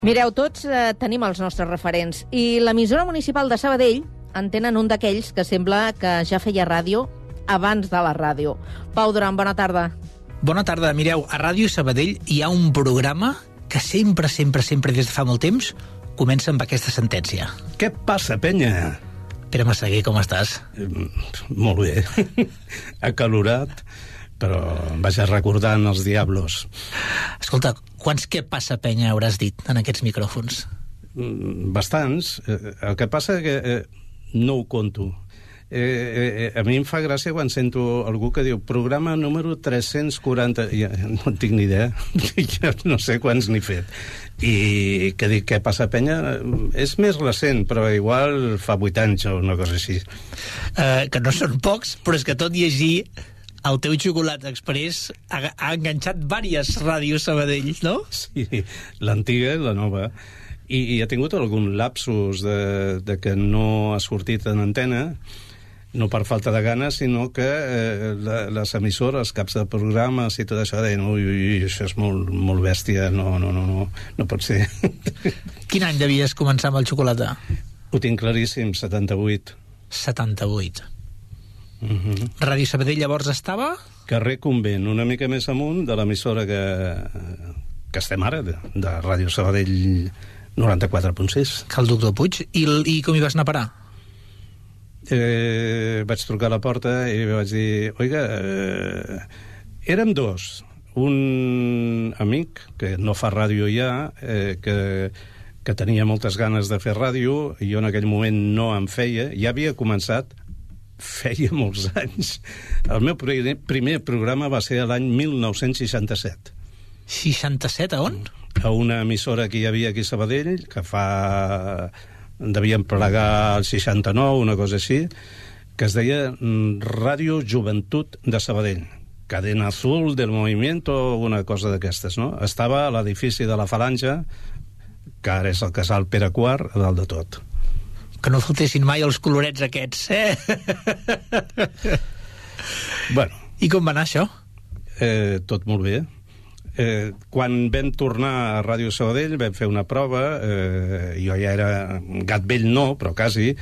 Mireu, tots tenim els nostres referents i l'emissora municipal de Sabadell en tenen un d'aquells que sembla que ja feia ràdio abans de la ràdio. Pau Duran, bona tarda. Bona tarda. Mireu, a Ràdio Sabadell hi ha un programa que sempre, des de fa molt temps, comença amb aquesta sentència. Què passa, penya? Pere Massaguer, com estàs? Molt bé. Acalorat, però em vaig recordant els Diablos. Escolta, quants què passa, penya, hauràs dit en aquests micròfons? Bastants. El que passa que no ho conto. A mi em fa gràcia quan sento algú que diu programa número 340. Ja no en tinc ni idea. Ja no sé quants n'he fet. I que dic, què passa, penya? És més recent, però igual fa 8 anys o una cosa així. Que no són pocs, però és que tot llegir el teu Xocolata Express ha enganxat diverses ràdios Sabadell, no? Sí, l'antiga i la nova. I ha tingut algun lapsus de que no ha sortit en antena, no per falta de ganes, sinó que les emissores, caps de programes i tot això deien, ui, això és molt bèstia, no pot ser. Quin any devies començar amb el Xocolata? Ho tinc claríssim, 78. 78. Ràdio Sabadell llavors estava? Carrer Convent, una mica més amunt de l'emissora que estem ara, de Ràdio Sabadell 94.6. Que el doctor Puig. I com hi vas anar a parar? Vaig trucar a la porta i vaig dir, oiga, érem dos. Un amic, que no fa ràdio ja, que tenia moltes ganes de fer ràdio, i jo en aquell moment no en feia, ja havia començat, feia molts anys. El meu primer programa va ser l'any 1967. 67 a on? A una emissora que hi havia aquí a Sabadell, que devien plegar el 69, una cosa així, que es deia Ràdio Joventut de Sabadell. Cadena Azul del Movimiento, una cosa d'aquestes, no? Estava a l'edifici de la Falange, que ara és el casal Pere IV, a dalt de tot. Que no faltessin mai els colorets aquests, eh? Bueno. I com va anar això? Tot molt bé. Quan vam tornar a Ràdio Sabadell vam fer una prova, jo ja era gat vell no, però quasi,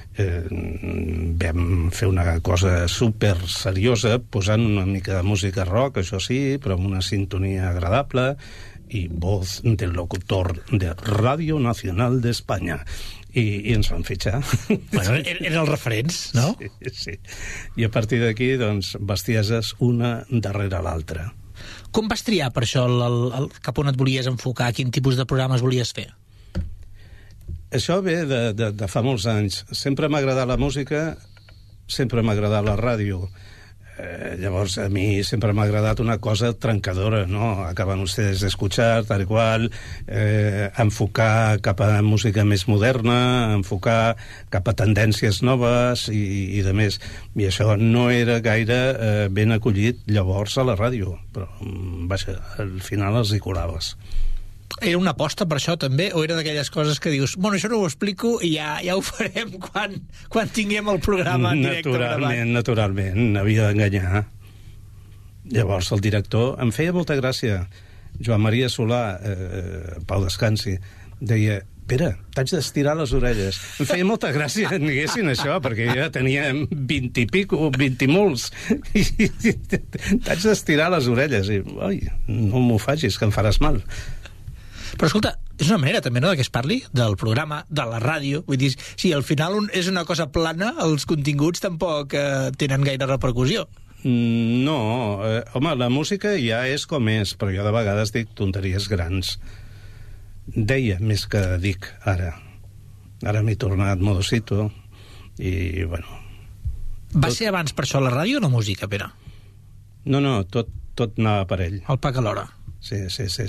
vam fer una cosa super seriosa, posant una mica de música rock, això sí, però amb una sintonia agradable, i voz del locutor de Radio Nacional de España. I ens van fitxar. Bueno, eren els referents, no? Sí. I a partir d'aquí, doncs, bestieses una darrere l'altra. Com vas triar per això cap on et volies enfocar? Quin tipus de programes volies fer? Això ve de fa molts anys. Sempre m'ha agradat la música, sempre m'ha agradat la ràdio. Llavors a mi sempre m'ha agradat una cosa trencadora, ¿no? Acaban ustedes de escuchar, tal qual, enfocar cap a música més moderna, enfocar cap a tendències noves i de més. I això no era gaire ben acollit llavors a la ràdio, però vaja, al final els hi colaves. Era una aposta per això també, o era d'aquelles coses que dius, bueno, això no ho explico i ja ho farem quan tinguem el programa en directe gravat? Naturalment, havia d'enganyar. Llavors el director em feia molta gràcia. Joan Maria Solà, Pau descansi, deia, Pere, t'haig d'estirar les orelles. Em feia molta gràcia que diguessin això, perquè ja tenia 20 i pico, 20 i molts. T'haig d'estirar les orelles. I, oi, no m'ho facis, que em faràs mal. Però escolta, és una manera també, no?, que es parli del programa, de la ràdio. Vull dir, si al final és una cosa plana, els continguts tampoc tenen gaire repercussió. No, home, la música ja és com és, però jo de vegades dic tonteries grans. Deia més que dic ara. Ara m'he tornat modosito i, bueno... Va ser abans per això la ràdio o la música, Pere? No, tot anava per ell. El pa que l'hora. Sí.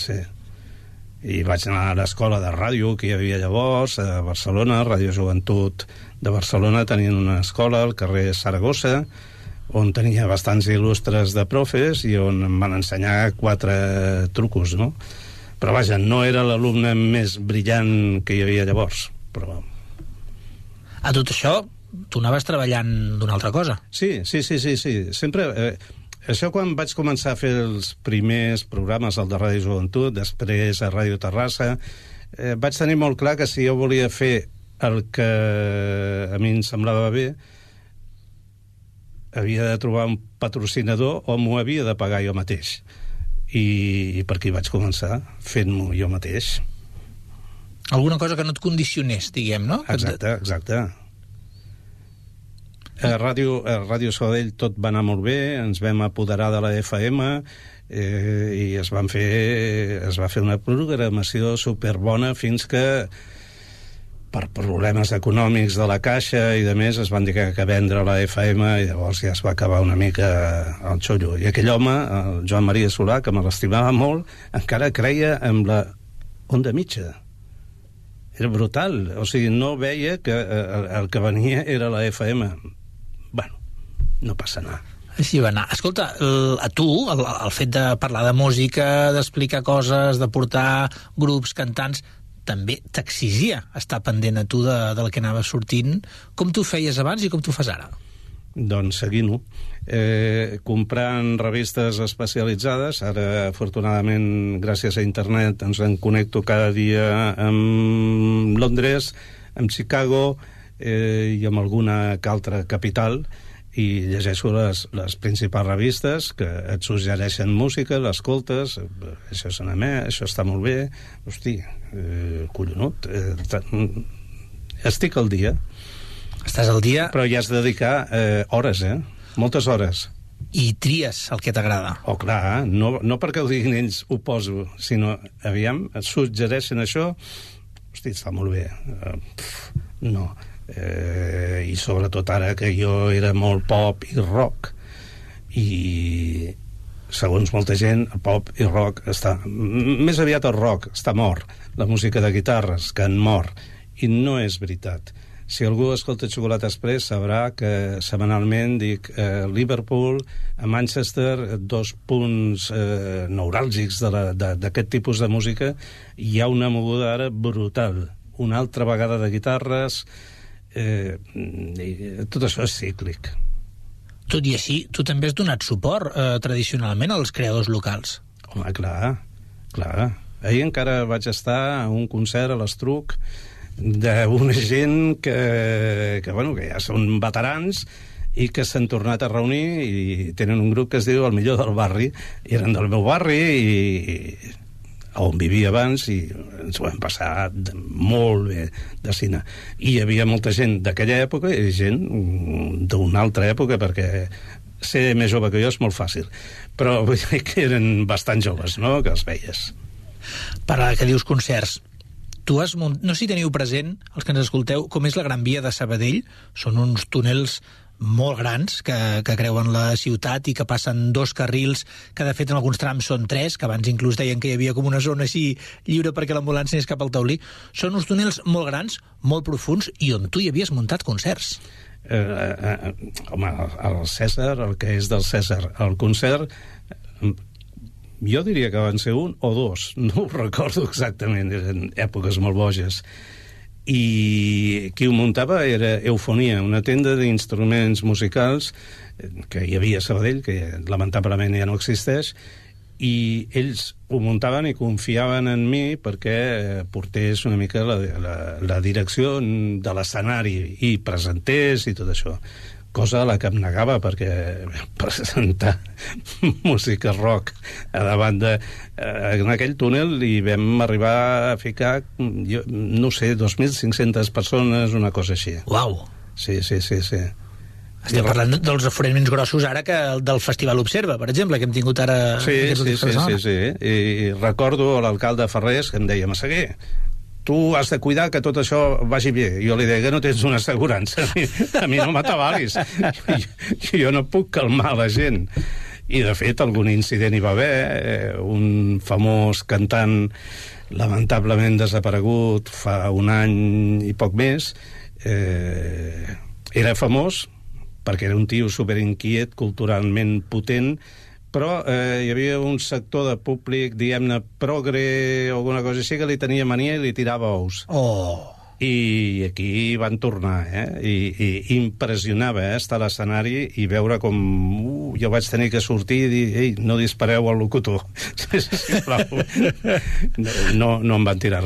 I vaig anar a l'escola de ràdio que hi havia llavors a Barcelona, Ràdio Joventut de Barcelona. Tenien una escola al carrer Saragossa on tenia bastants il·lustres de profes i on em van ensenyar 4 trucos, no? Però vaja, no era l'alumne més brillant que hi havia llavors, però... A tot això, tu anaves treballant d'una altra cosa. Sí. Sempre... Això quan vaig començar a fer els primers programes al de Ràdio Joventut, després a Ràdio Terrassa, vaig tenir molt clar que si jo volia fer el que a mi em semblava bé, havia de trobar un patrocinador o m'ho havia de pagar jo mateix. I per aquí vaig començar, fent-m'ho jo mateix. Alguna cosa que no et condicionés, diguem, no? Exacte. A Ràdio Sabadell tot va anar molt bé, ens vam apoderar de la FM i es va fer una programació superbona fins que per problemes econòmics de la Caixa i de més es van dir que vendre la FM i llavors ja es va acabar una mica el xollo. I aquell home, el Joan Maria Solà, que me l'estimava molt, encara creia en la onda mitja. Era brutal, o sigui, no veia que el que venia era la FM. Bueno, no passa nada. Així va anar. Escolta, a tu, el fet de parlar de música, d'explicar coses, de portar grups, cantants, també t'exigia estar pendent a tu del que anava sortint. Com tu feies abans i com tu fas ara? Doncs seguint-ho. Comprant revistes especialitzades. Ara, afortunadament, gràcies a internet, ens en connecto cada dia amb Londres, amb Chicago i amb alguna que altra capital, i llegeixo les principals revistes que et suggereixen música, l'escoltes, això és això està molt bé, hosti, collonut, estic al dia. Estàs al dia? Però ja has de dedicar hores, moltes hores. I tries el que t'agrada. Oh, clar, no perquè ho diguin ells ho poso, sinó, aviam, et suggereixen això, hosti, està molt bé. No. I sobretot ara que jo era molt pop i rock, i segons molta gent el pop i rock està més aviat el rock està mort, la música de guitarres que han mort, i no és veritat. Si algú escolta Xocolata Express sabrà que setmanalment dic Liverpool, a Manchester, 2 punts neuràlgics d'aquest tipus de música. Hi ha una moguda ara brutal, una altra vegada de guitarres. Tot això és cíclic. Tot i així, tu també has donat suport tradicionalment als creadors locals. Home, clar. Ahir encara vaig estar a un concert a l'Estruc d'una gent que ja són veterans i que s'han tornat a reunir i tenen un grup que es diu El Millor del Barri, i eren del meu barri i on vivia abans, i ens ho hem passat molt bé de cine. I hi havia molta gent d'aquella època i gent d'una altra època, perquè ser més jove que jo és molt fàcil, però vull dir que eren bastant joves, no?, que els veies. Per ara que dius concerts, tu has no sé si teniu present, els que ens escolteu, com és la Gran Via de Sabadell. Són uns túnels molt grans que creuen la ciutat i que passen 2 carrils, que de fet en alguns trams són 3, que abans inclús deien que hi havia com una zona així lliure perquè l'ambulància anés cap al taulí. Són uns túnels molt grans, molt profuns, i on tu hi havies muntat concerts. Home, el Cèsar, el que és del Cèsar, el concert, jo diria que van ser 1 o 2, no ho recordo exactament, eren èpoques molt boges. I qui ho muntava era Eufonia, una tenda d'instruments musicals que hi havia a Sabadell, que lamentablement ja no existeix, i ells ho muntaven i confiaven en mi perquè portés una mica la direcció de l'escenari i presentés i tot això, cosa a la que em negava, perquè presentar música rock a davant en aquell túnel hi vam arribar a ficar, jo no sé, 2.500 persones, una cosa així. Uau! Sí. Estem parlant dels aforaments grossos ara que el del Festival Observa, per exemple, que hem tingut ara... Sí. I recordo l'alcalde Ferrés que em deia: Massaguer, tu has de cuidar que tot això vagi bé. Jo li deia que no tens una assegurança, a mi no m'atabalis, jo no puc calmar la gent. I de fet algun incident hi va haver, un famós cantant lamentablement desaparegut fa 1 any i poc més, era famós perquè era un tio superinquiet, culturalment potent, però hi havia un sector de públic, diguem-ne, progre o alguna cosa així, que li tenia mania i li tirava ous. Oh! I aquí van tornar, i impressionava estar a l'escenari i veure com jo vaig tenir que sortir i dir: ei, no dispareu al locutor. Sisplau. No em van tirar res.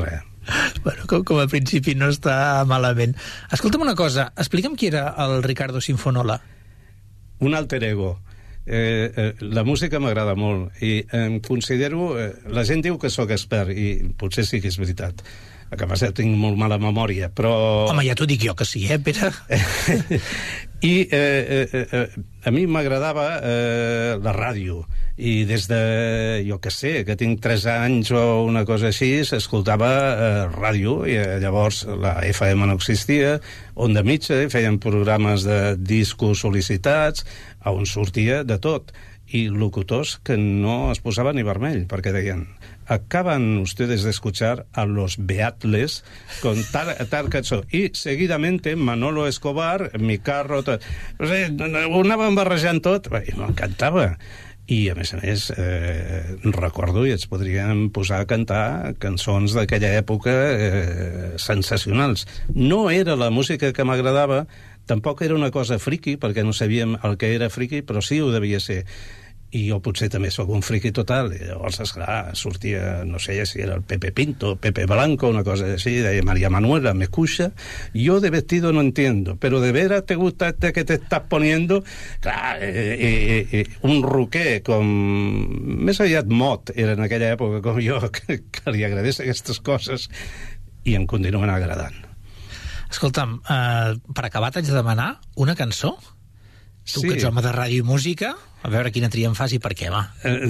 Bueno, com a principi no està malament. Escolta'm una cosa, explica'm qui era el Ricardo Sinfonola. Un alter ego. La música m'agrada molt i em considero... la gent diu que sóc expert i potser sí que és veritat. El que passa, tinc molt mala memòria, però... Home, ja t'ho dic jo que sí, Pere? I a mi m'agradava la ràdio. I des de, jo que sé, que tinc 3 anys o una cosa així, s'escoltava ràdio, i llavors la FM no existia, Onda Mitja, feien programes de discos sol·licitats, on sortia de tot, i locutors que no es posaven ni vermell, perquè deien, acaban ustedes de escuchar a los Beatles con tal cançó. I seguidamente Manolo Escobar, Mi Carro, tot. Ho anàvem barrejant tot, i m'encantava. I, a més, recordo i ens podríem posar a cantar cançons d'aquella època sensacionals. No era la música que m'agradava, tampoc era una cosa friqui, perquè no sabíem el que era friqui, però sí ho devia ser. I jo potser també sóc un friqui total. I llavors, esclar, sortia, no sé si era el Pepe Pinto, Pepe Blanco, una cosa així, de María Manuela, me escucha. Yo de vestido no entiendo, pero de veras te gusta este que te estás poniendo. Clar, un roquer com... Més aviat mot era en aquella època com jo, que li agradés aquestes coses, i em continuen agradant. Escolta'm, per acabar t'haig de demanar una cançó? Tu, que ets home de ràdio i música, a veure quina tria em fas i per què, va.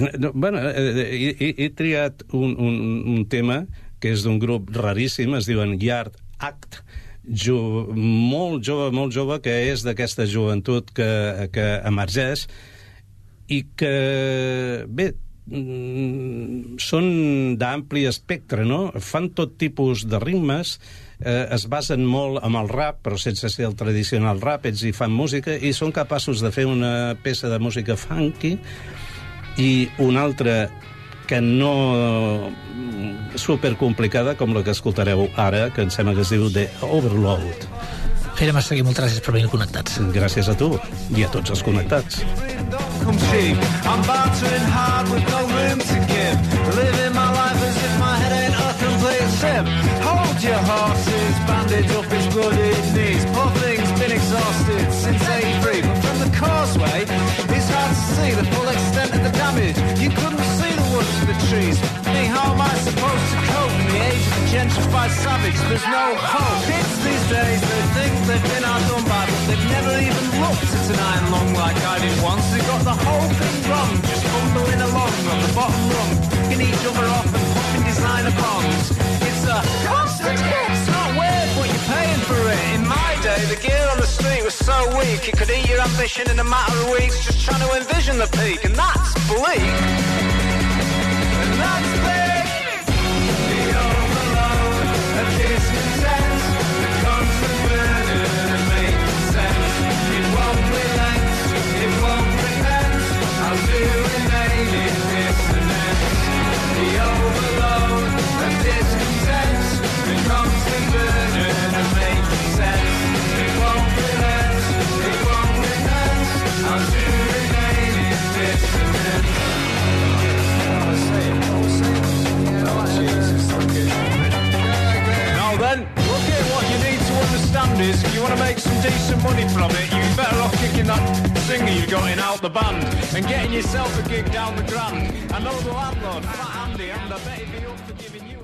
He triat un tema que és d'un grup raríssim, es diuen Yard Act, molt jove, que és d'aquesta joventut que emergeix i que, bé, són d'ampli espectre, no? Fan tot tipus de ritmes, es basen molt amb el rap, però sense ser el tradicional rap, ells hi fan música i són capaços de fer una peça de música funky i una altra que no supercomplicada com la que escoltareu ara, que em sembla que es diu The Overload. Pere Massaguer, moltes gràcies per venir connectats. Gràcies a tu i a tots els connectats. Come cheap, I'm bartering hard with no room to give, living my life as if my head ain't a complete sip. Hold your horses, bandage up his bloody knees. Poor thing's been exhausted since 83, but from the causeway it's hard to see the full extent of the damage. You couldn't see the woods for the trees. Me, how am I supposed to cope in the age of the gentrified savage? There's no hope. Kids these days, they think they've been outdone by, but they've never even looked at an iron lung like I did once. They got the whole thing wrong, just fumbling along on the bottom rung, picking each other off and popping designer bombs. It's a constant hit. It's not weird, but you're paying for it. In my day, the gear on the street was so weak, it could eat your ambition in a matter of weeks, just trying to envision the peak, and that's bleak. And that's big. The overload of discontent, the constant burden of making sense. It won't relent, it won't repent. I'll do remain in dissonance. The overload of discontent, the constant burden of making sense. It won't relent, it won't repent. I'll do remain in dissonance. Now then, look at what you need to understand is, if you want to make some decent money from it, you'd be better off kicking that singer you got in out the band and getting yourself a gig down the Grand. I know the landlord, Fat Andy, and I bet he'd be up for giving you